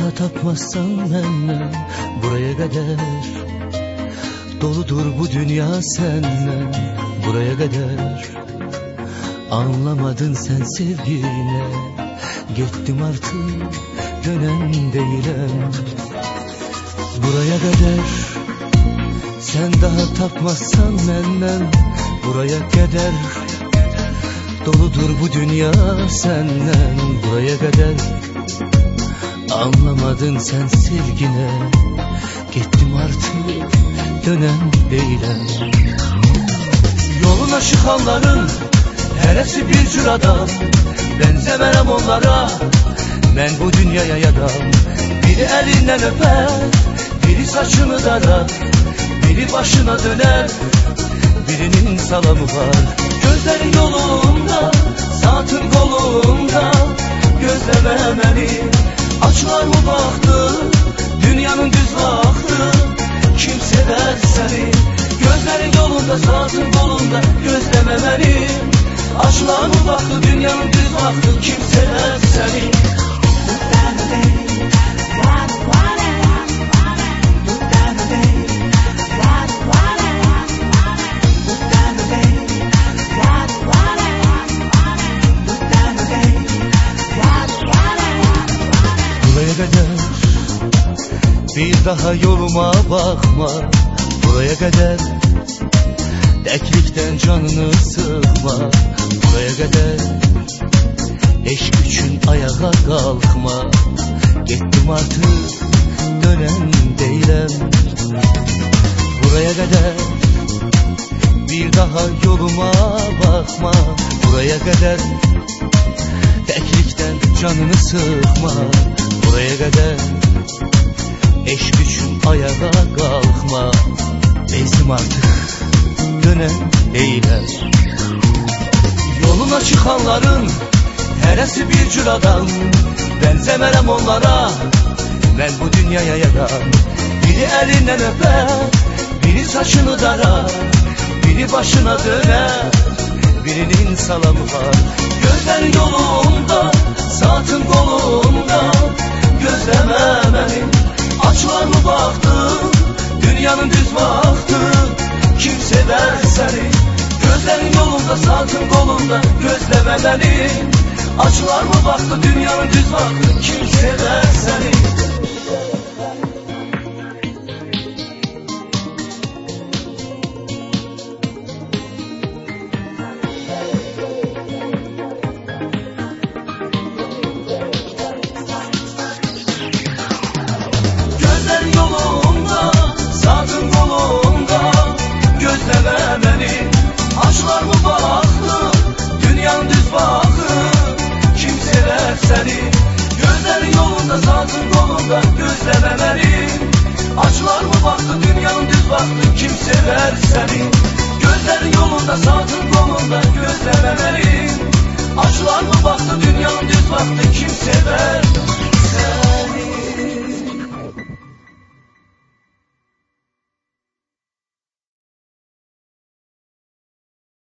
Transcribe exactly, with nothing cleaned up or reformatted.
daha tapmazsan benden buraya kadar. Doludur bu dünya senden buraya kadar. Anlamadın sen sevgine, gittim artık dönen değilim. Buraya kadar. Sen daha tapmazsan benden buraya kadar. Doludur bu dünya senden buraya kadar. Anlamadın sen sevgine, gittim artık dönen değilim. Yoluna çıkanların heresi bir cür adam, benzemerem onlara ben bu dünyaya yadam. Biri elinden öper, biri saçını darar, biri başına döner, birinin salamı var. Gözlerin yolunda, saatin kolunda, gözleme beni. Açlar mı baktı, dünyanın düz vakti, kim sever seni? Gözlerin yolunda, saatin kolunda, gözleme beni. Açlar mı baktı, dünyanın düz vakti, kim sever seni? Bir daha yoluma bakma buraya kadar. Deklikten canını sıkma buraya kadar. Eşk için ayağa kalkma, gittim artık dönen değilim. Buraya kadar. Bir daha yoluma bakma buraya kadar. Deklikten canını sıkma buraya kadar. Eşk için ayağa kalkma, bezdim artık dönen değilim. Yoluna çıkanların heresi bir cür adam, benzemerem onlara ben bu dünyaya yadam. Biri elinden öper, biri saçını darar, biri başına döner, birinin salamı var. Gözlerin yolunda, saatin kolunda, gözleme beni. Açlar mı baktı, dünyanın düz vakti, kim sever seni? Gözlerin yolunda, saatin kolunda, gözleme beni. Açlar mı baktı, dünyanın düz vakti, kim sever seni? Gözlerin yolunda, saatin kolunda, gözleme beni. Açlar mı baktı, dünyanın düz vakti, kim sever seni? Gözlerin yolunda, saatin kolunda, gözleme beni. Açlar mı baktı, dünyanın düz vakti, kim sever?